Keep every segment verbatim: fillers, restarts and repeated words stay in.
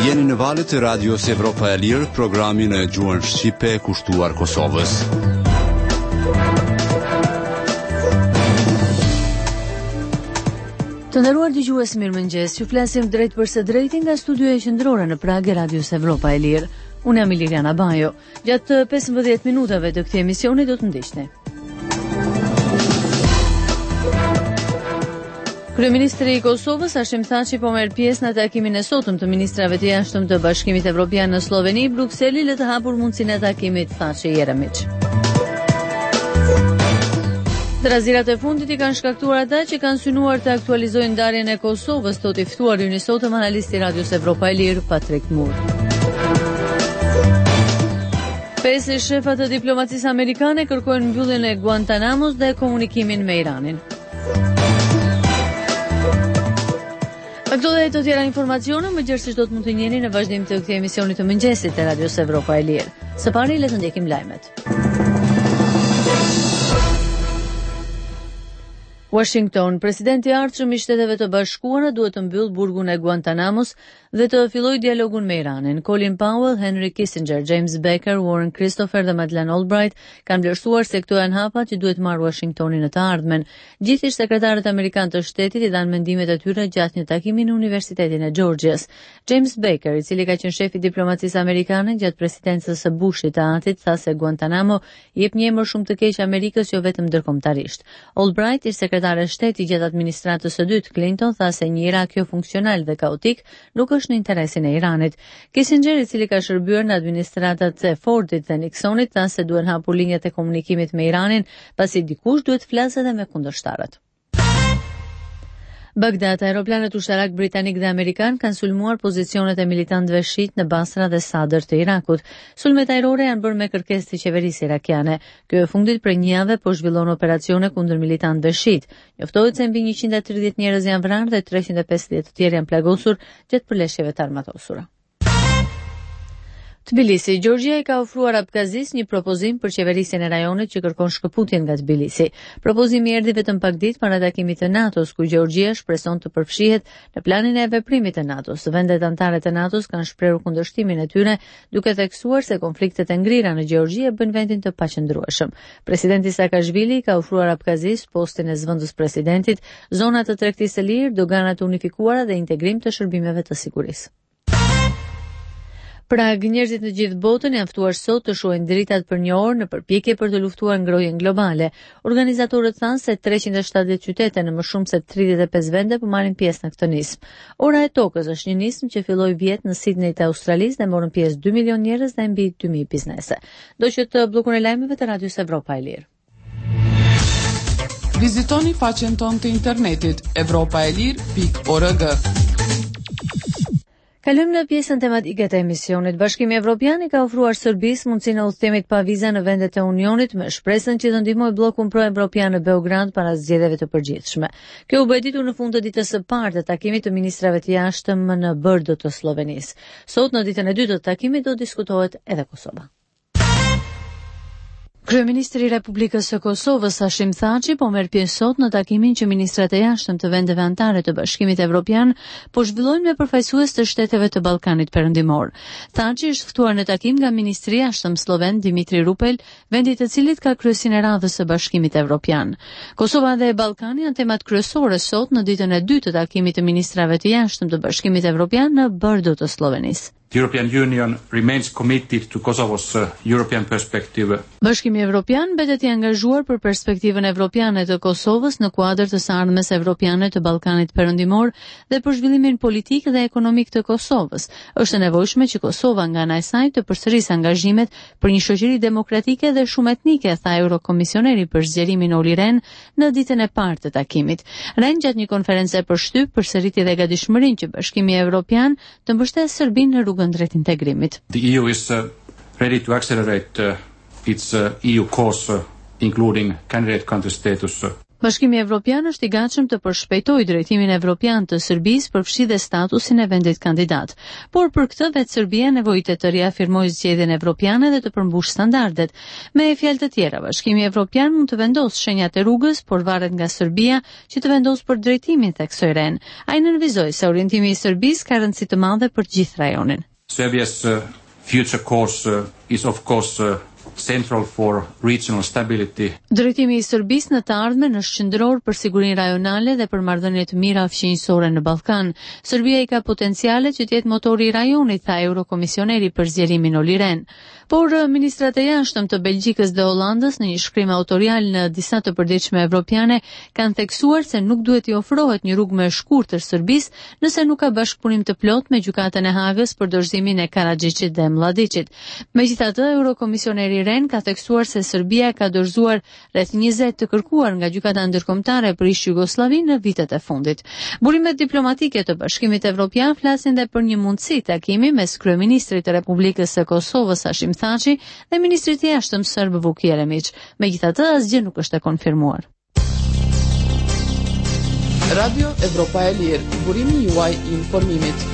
Jeni në valët e radios Evropa e Lirë, programin e gjuhën shqipe kushtuar Kosovës. Të nderuar dëgjues, mirëmëngjes. Ju flasim drejt për së drejti nga studioja qendrore në Prag e radios Evropa e Lirë. Unë jam Liliana Bajo. Gjatë pesëmbëdhjetë minutave të këtij emisioni do të ndiqni. Kryeministri i Kosovës Hashim Thaçi po merr pjesë në takimin e sotëm të ministrave të jashtëm të Bashkimit Evropian në Sloveni. Brukseli le të hapur mundësinë e takimit Thaçi-Jeremić. Trazirat e fundit i kanë shkaktuar ata që kanë synuar të aktualizojnë ndarjen e Kosovës, tot i ftuar ynë sotëm analisti i radios Evropa e Lirë Patrik Mur. Pesë shefat e diplomacisë amerikane kërkojnë mbylljen e Guantanamos dhe komunikimin me Iranin. Këto dhe të tjera informacione më gjërësisht do të mund të njeni në vazhdim të këtij emisioni të mëngjesit të radios Evropa e Lirë. Së pari le të ndjekim lajmet. Washington, presidenti i ardhshëm i Shteteve të Bashkuara duhet të mbyll burgun e Guantanamos dhe të fillojë dialogun me Iranin. Colin Powell, Henry Kissinger, James Baker, Warren Christopher dhe Madeleine Albright kanë vlerësuar se këto janë hapat që duhet marrë Washingtoni në të ardhmen. Gjithë sekretarët amerikanë të shtetit i dhanë mendimet e tyre gjatë një takimi në Universitetin e Georgias. James Baker, i cili ka qenë shefi i diplomacisë amerikane gjatë presidencës së Bushit të Atit, tha se Guantanamo jep një emër shumë të keq Amerikës, jo vetëm ndërkombëtarisht. Albright, i sekretar e shtetit gjatë administratës së dytë Clinton, tha se një Irak jo funksional dhe kaotik nuk është në interesin e Iranit. Kissinger, i cili ka shërbyer në administratat e Fordit dhe Nixonit, tha se duhen hapur linjat e komunikimit me Iranin, pasi dikush duhet flasë edhe me kundërshtarët. Bagdad, aeroplanet ushtarak britanik dhe amerikan kanë sulmuar pozicionet e militantëve shit në Basra dhe Sadr të Irakut. Sulmet ajrore janë bërë me kërkesë të qeverisë irakiane. Kjo e fundit për një javë po zhvillon operacione kundër militantëve shit. Njoftohet se mbi njëqind e tridhjetë njerëz janë vrarë dhe treqind e pesëdhjetë të tjerë janë plagosur gjatë përleshjeve të armatosura. Tbilisi, Gjorgjia i ka ofruar Abkazis një propozim për qeverisjen e rajonit që kërkon shkëputjen nga Tbilisi. Propozimi erdhi vetëm pak ditë para takimit të NATO-s, ku Gjorgjia shpreson të përfshihet në planin e veprimit të NATO-s. Vendet anëtare të NATO-s kanë shprehur kundërshtimin e tyre, duke theksuar se konfliktet e ngrira në Gjeorgji e bën vendin të paqëndrueshëm. Presidenti Saakashvili ka ofruar Abkazis postin e zëvendës presidentit, zona të tregtisë së lirë, dogana të unifikuara dhe integrim të shërbimeve të sigurisë. Prag, njerëzit në gjithë botën janë ftuar sot të shohin dritat për një orë në përpjekje për të luftuar ngrohjen globale. Organizatorët thanë se treqind e shtatëdhjetë qytete në më shumë se tridhjetë e pesë vende po marrin pjesë në këtë nismë. Ora e tokës është një nismë që filloi vjet në Sydney të Australisë dhe morën pjesë dy milion njerëz dhe mbi dy mijë biznese. Do që të bllokun e lajmeve të radios Evropa e Lirë. Vizitoni faqen tonë të internetit evropa e lirë pikë org. Kalojmë në pjesën tematike të emisionit. Bashkimi Evropian i ka ofruar Serbisë mundësinë e udhëtimit pa viza në vendet e Unionit me shpresën që të ndihmojë bllokun pro-evropian në Beograd para zgjedhjeve të përgjithshme. Kjo u bë ditur në fund të ditës së parë të takimit të ministrave të jashtëm në Brdo të Slovenisë. Sot në ditën e dytë të takimit do diskutohet edhe Kosova. Kryeministri i Republikës së Kosovës Hashim Thaçi po merr pjesë sot në takimin që ministrat e jashtëm të vendeve anëtare të Bashkimit Evropian po zhvillojnë me përfaqësues të shteteve të Ballkanit Perëndimor. Thaçi është ftuar në takim nga ministri i jashtëm sloven Dimitri Rupel, vendi i cilit ka kryesinë e radhës së Bashkimit Evropian. Kosova dhe Ballkani janë temat kryesore sot në ditën e dytë të takimit të ministrave të jashtëm të Bashkimit Evropian në Brdo të Slovenisë. The European Union remains committed to Kosovo's uh, European perspective. Bashkimi Evropian mbetet i angazhuar për perspektivën evropiane të Kosovës në kuadër të së ardhmes evropiane të Ballkanit Perëndimor dhe për zhvillimin politik dhe ekonomik të Kosovës. Është e nevojshme që Kosova nga ana e saj të përsërisë angazhimet për një shoqëri demokratike dhe shumë etnike, tha Eurokomisioneri për zgjerimin Olli Rehn në ditën e parë të takimit. Rehn gjatë një konferencë përshtyp përsëriti dhe gatishmërinë që Bashkimi Evropian të mbështesë Serbinë në rrugën drejt integrimit. The E U is uh, ready to accelerate uh, its uh, E U course, uh, including candidate country status. Uh. Bashkimi Evropian është i gatshëm të përshpejtojë drejtimin evropian të Serbisë për fshidhe statusin e vendit kandidat. Por për këtë vetë Serbia nevojitet të riafirmojë zgjedhjen evropiane dhe të përmbushë standardet. Me fjalë të tjera, Bashkimi Evropian mund të vendosë shenjat e rrugës, por varet nga Serbia që të vendosë për drejtimin tek Sojren. Ai nënvizoi se orientimi i Serbisë ka rëndësi të madhe për gjithë rajonin. Serbia's uh, future course uh, is of course uh, central for regional stability. Drejtimi i Serbisë në të ardhmen është qendror për sigurinë rajonale dhe për marrëdhënie të mira fqinjësore në Ballkan. Serbia i ka potenciale që të jetë motori i rajonit, tha Eurokomisioneri për zgjerimin Olli Rehn. Por ministrat e jashtëm të Belgjikës dhe Hollandës në një shkrim autorial në disa të përditshme evropiane kanë theksuar se nuk duhet i ofrohet një rrugë më e shkurtër Serbisë nëse nuk ka bashkëpunim të plotë me gjykatën e Hagës për dorëzimin e Karadziçit dhe Mladiçit. Megjithatë, Eurokomisioneri Rehn ka theksuar se Serbia ka dorëzuar rreth njëzet të kërkuar nga gjykata ndërkombëtare për ish Jugosllavi në vitet e fundit. Burimet diplomatike të Bashkimit Evropian flasin dhe për një mundësi takimi mes kryeministrit të Republikës së Kosovës Hashim Thaçi dhe ministrit të jashtëm serb Vuk Jeremić. Megjithatë, asgjë nuk është e konfirmuar. Radio Evropa e Lirë, burimi juaj i informimit.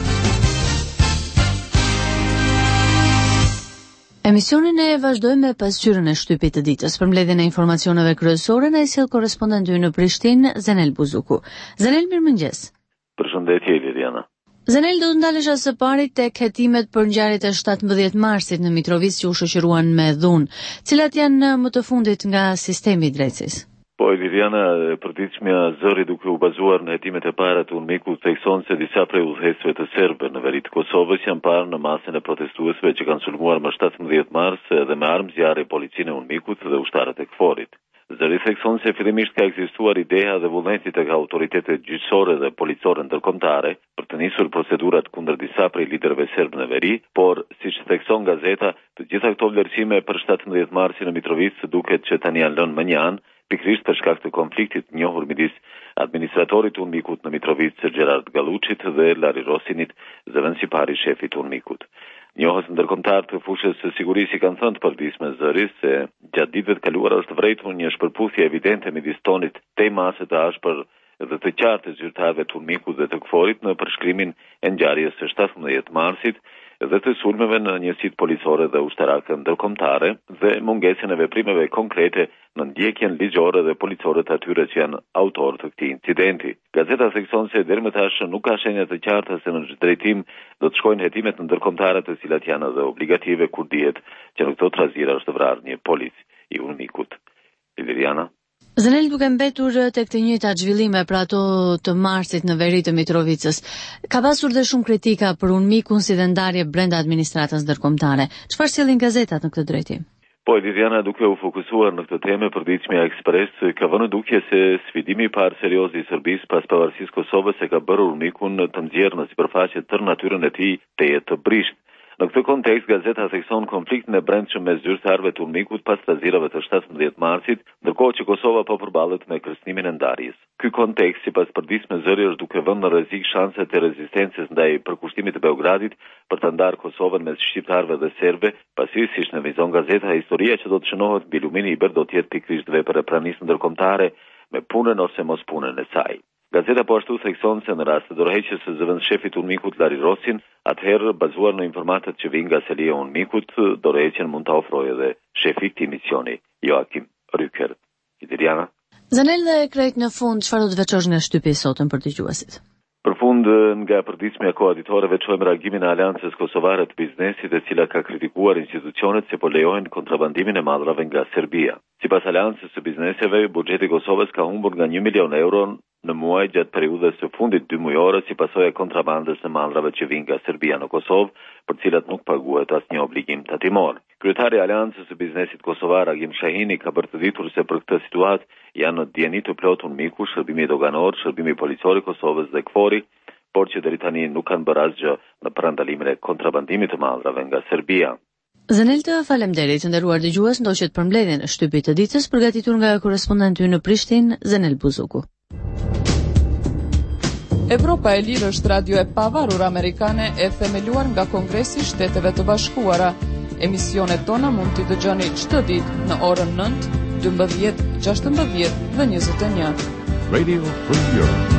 Emisionin e vazhdojmë me pasqyrën e shtypit të ditës. Për mbledhjen e informacioneve kryesore na i sjell korrespondenti në Prishtinë, Zenel Buzuku. Zenel, mirëmëngjes. Përshëndetje Liliana. Zenel, do të ndalesha së pari tek hetimet për ngjarjet e shtatëmbëdhjetë marsit në Mitrovic që u shoqëruan me dhunë. Cilat janë më të fundit nga sistemi i drejtësisë? Po, Liliana, përditshmja zëri duke u bazuar në hetimet e para të UNMIK-ut thekson se disa prej udhëheqësve të serbë në veri të Kosovës janë parë në masën e protestuesve që kanë sulmuar më shtatëmbëdhjetë mars dhe me armë zjarri policinë e UNMIK-ut dhe ushtarët e KFOR-it. Zëri thekson se fillimisht ka ekzistuar ideja dhe vullneti tek autoritetet gjyqësore dhe policore ndërkombëtare për të nisur procedurat kundër disa prej liderëve serb në veri, por siç thekson gazeta, të gjitha këto vlerësime për shtatëmbëdhjetë marsin në Mitrovic duket që tani janë lënë mënjan, pikërisht për shkak të konfliktit të njohur midis administratorit të UNMIK-ut në Mitrovic Gerard Galluçit dhe Lari Rosinit, zëvendësi i parë i shefit të UNMIK-ut. Njohës ndërkombëtar të fushës së sigurisë kanë thënë të përditshme zëri se gjatë ditëve të kaluara është vërejtur një shpërputhje evidente midis tonit të masë të ashpër dhe të qartë të zyrtarëve të UNMIK-ut dhe të KFOR-it në përshkrimin e ngjarjes së shtatëmbëdhjetë marsit dhe të sulmeve në njësitë policore dhe ushtarake ndërkombëtare dhe mungesën e veprimeve konkrete në ndjekjen ligjore dhe policore të atyre që janë autorë të këtij incidenti. Gazeta thekson se deri më tash nuk ka shenja të qarta se në çdo drejtim do të shkojnë hetimet ndërkombëtare të cilat janë edhe obligative kur dihet që në këto trazira është vrarë një polic i UNMIK-ut. Liliana. Zenel, duke mbetur tek të njëjtat zhvillime për ato të marsit në veri të Mitrovicës, ka pasur dhe shumë kritika për UNMIK-un si dhe ndarje brenda administratës ndërkombëtare. Çfarë sjellin gazetat në këtë drejtim? Po, Liliana, duke u fokusuar në këtë temë, përditshmja Ekspres ka vënë duke se sfidimi i parë serioz i Serbisë pas pavarësisë Kosovës e ka bërë UNMIK-un të nxjerrë në sipërfaqe tërë natyrën e tij të jetë të brisht. Në këtë kontekst, gazeta thekson konfliktin e brendshëm mes zyrtarëve të UNMIK-ut pas trazirave të shtatëmbëdhjetë marsit, ndërkohë që Kosova po përballet me kërcënimin e ndarjes. Ky kontekst, sipas përditshme zëri, është duke vënë në rrezik shanset e rezistencës ndaj përkushtimit të Beogradit për të ndarë Kosovën mes shqiptarëve dhe serbëve, pasi siç nënvizon gazeta, historia që do të shënohet mbi lumin i Iber do të jetë pikërisht vepër e pranisë ndërkombëtare me punën ose mos punën e saj. Gazeta po ashtu thekson se në rast të dorëheqjes së zëvendësshefit UNMIK-ut Lari Rosin, atëherë bazuar në informatat që vijnë nga selia e UNMIK-ut, dorëheqjen mund ta ofrojë edhe shefi i këtij misioni, Joachim Rücker. Liliana. Zanel, dhe krejt në fund, çfarë do të veçosh nga shtypi i sotëm për dëgjuesit? Për fund, nga përditshmja koaditore veçojmë reagimin e Aleancës Kosovare të Biznesit, e cila ka kritikuar institucionet se po lejojnë kontrabandimin e madrave nga Serbia. Sipas Aleancës së Bizneseve, buxheti i Kosovës ka humbur nga një milion euro në muaj gjatë periudhës së fundit dy mujore si pasojë e kontrabandës në mandrave që vijnë nga Serbia në Kosovë, për të cilat nuk paguhet asnjë obligim tatimor. Kryetari i Aleancës së Biznesit Kosovar Agim Shahini ka bërë të ditur se për këtë situatë janë në dieni të plotë UNMIK-u, shërbimi doganor, shërbimi policor i Kosovës dhe KFOR-i, por që deri tani nuk kanë bërë asgjë në parandalimin e kontrabandimit të mandrave nga Serbia. Zenel, të faleminderit, nderuar dëgjues, ndoqet për mbledhjen e shtypit të ditës përgatitur nga korrespondenti ynë në Prishtinë, Zenel Buzuku. Evropa e Lirë është radio e pavarur amerikane e themeluar nga Kongresi i Shteteve të Bashkuara. Emisionet tona mund t'i dëgjoni çdo ditë në orën nëntë, dymbëdhjetë, gjashtëmbëdhjetë dhe njëzet e një. Radio Free Europe.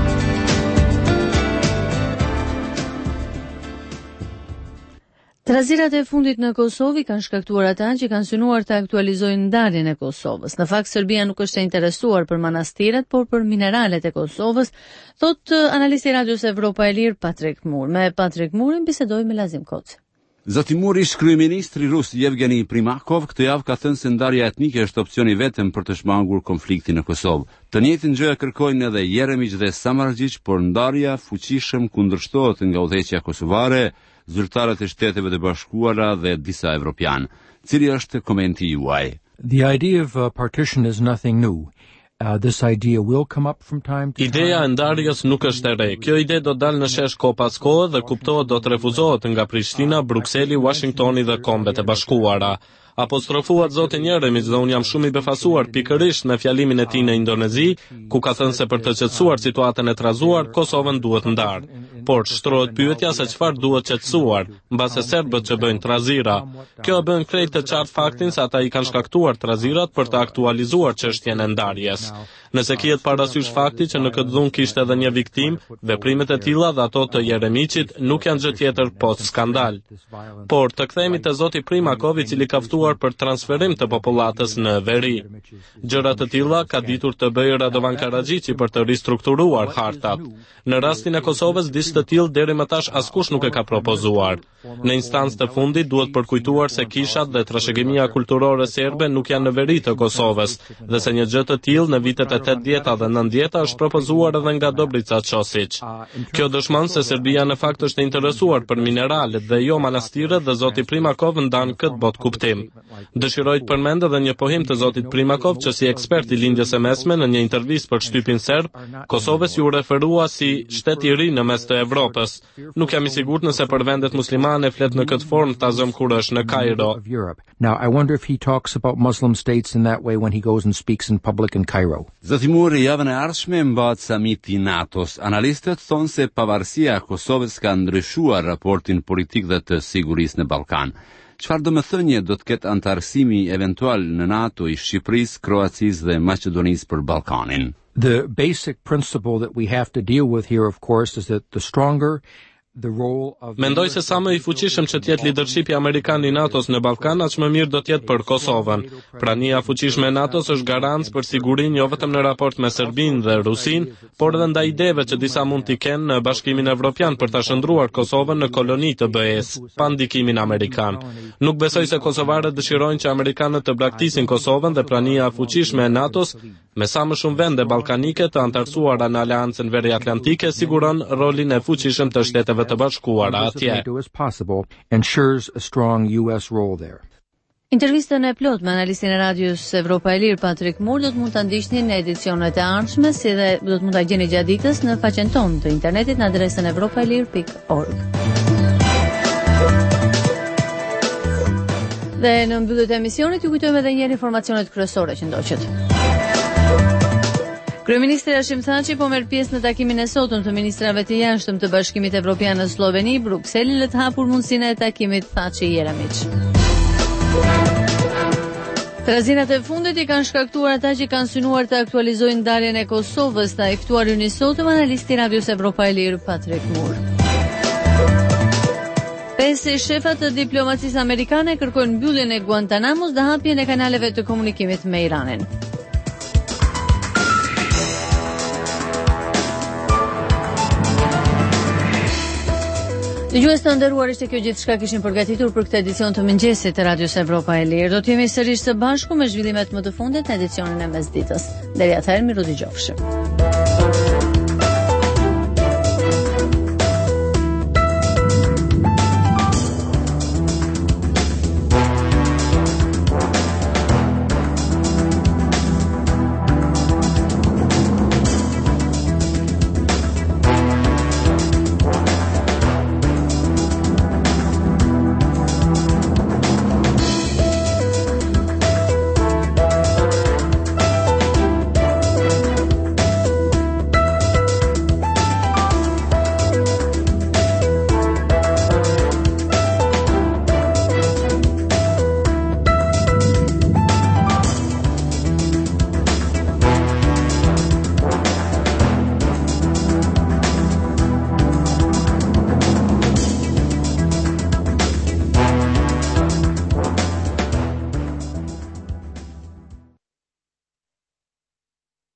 Trazirat e fundit në Kosovë kanë shkaktuar ata që kanë synuar të aktualizojnë ndarjen e Kosovës. Në fakt, Serbia nuk është e interesuar për manastiret, por për mineralet e Kosovës, thot analisti i Radios Evropa e Lirë Patrik Mur. Me Patrik Murin bisedoi me Lazim Koci. Zoti Muri, kryeministri rus Yevgeni Primakov këtë javë ka thënë se ndarja etnike është opsioni vetëm për të shmangur konfliktin në Kosovë. Të njëjtën gjë kërkojnë edhe Jeremić dhe Samardžić, por ndarja fuqishëm kundërshtohet nga udhëheqja kosovare, zyrtarët e Shteteve të Bashkuara dhe disa evropianë. Cili është komenti juaj? The idea of uh, partition is nothing new. Uh, this idea will come up from time to time. Ideja e ndarjes nuk është e re. Kjo ide do dalë në shesh kohë pas kohë dhe kuptohet do të refuzohet nga Prishtina, Brukseli, Washingtoni dhe Kombet e Bashkuara. Apostrofuat zotin Jeremić dhe unë jam shumë i befasuar pikërisht në fjalimin e tij në Indonezi, ku ka thënë se për të qetësuar situatën e trazuar, Kosovën duhet ndarë. Por shtrohet pyetja se çfarë duhet qetësuar, mbase serbët që bëjnë trazira. Kjo e bën krejt të qartë faktin se ata i kanë shkaktuar trazirat për të aktualizuar çështjen e ndarjes. Nëse kihet parasysh fakti që në këtë dhunë kishte edhe një viktim, veprimet e tilla dhe ato të Jeremićit nuk janë gjë tjetër post skandal. Por të kthehemi te zoti Primakov, i cili ka ftuar për transferim të popullatës në veri. Gjëra të tilla ka ditur të bëjë Radovan Karadžići për të ristrukturuar hartat. Në rastin e Kosovës, disë të tillë deri më tash askush nuk e ka propozuar. Në instancë të fundit duhet përkujtuar se kishat dhe trashëgimia kulturore serbe nuk janë në veri të Kosovës, dhe se një gjë të tillë në vitet e tetëdhjeta dhe nëntëdhjeta është propozuar edhe nga Dobrica Ćosić. Kjo dëshmon se Serbia në fakt është e interesuar për mineralet dhe jo manastiret, dhe zoti Primakov ndan këtë bot kuptim. Dëshiroj të përmend edhe një pohim të zotit Primakov që si ekspert i lindjes së mesme në një intervistë për shtypin serb, Kosovës ju referua si shtet i ri në mes të Evropës. Nuk jam i sigurt nëse për vendet muslimane flet në këtë formë tazëm kur është në Kairo. Now I wonder if he talks about Muslim states in that way when he goes and speaks in public in Cairo. Zoti Muri, javën e ardhshme mbahet samiti i NATO-s. Analistët thonë se pavarësia e Kosovës ka ndryshuar raportin politik dhe të sigurisë në Ballkan. Çfarë domethënie do të ketë antarësimi eventual në NATO i Shqipërisë, Kroacisë dhe Maqedonisë për Ballkanin? The basic principle that we have to deal with here, of course, is that the stronger Mendoj se sa më i fuqishëm që t'jetë leadershipi amerikan i NATO-s në Ballkan, aq më mirë do t'jetë për Kosovën. Prania fuqishme e NATO-s është garancë për sigurinë jo vetëm në raport me Serbinë dhe Rusinë, por edhe ndaj ideve që disa mund t'i kenë në Bashkimin Evropian për ta shndruar Kosovën në koloni të B E S, pa ndikimin amerikan. Nuk besoj se kosovarët dëshirojnë që amerikanët të braktisin Kosovën, dhe prania fuqishme e NATO-s me sa më shumë vende ballkanike të antarësuara në Aleancën Veriatlantike siguron rolin e fuqishëm të Shteteve të Bashkuara atje. Intervistën e plot me analistin e Radios Evropa e Lirë Patrik Mur do të mund ta ndiqni në edicionet e ardhshme, si dhe do të mund ta gjeni gjatë ditës në faqen tonë të internetit në adresën evropaelir pikë org. Dhe në mbyllje të emisionit ju kujtojmë edhe një herë informacionet kryesore që ndoqët. Kryeministri Hashim Thaçi po merr pjesë në takimin e sotëm të ministrave të jashtëm të Bashkimit Evropian në Sloveni, Brukseli lë të hapur mundësinë e takimit Thaçi-Jeremić. Trazirat e fundit i kanë shkaktuar ata që kanë synuar të aktualizojnë ndarjen e Kosovës, ta i ftuar unë sotëm analisti i Radios Evropa e Lirë Patrik Mur. Pesë shefat të diplomacisë amerikane kërkojnë mbylljen e Guantanamos dhe hapjen e kanaleve të komunikimit me Iranin. Dëgjues të nderuar, ishte kjo gjithçka kishim përgatitur për këtë edicion të mëngjesit të Radios Evropa e Lirë. Do të jemi sërish së bashku me zhvillimet më të fundit në edicionin e mesditës. Deri atëherë, miru dëgjofshim.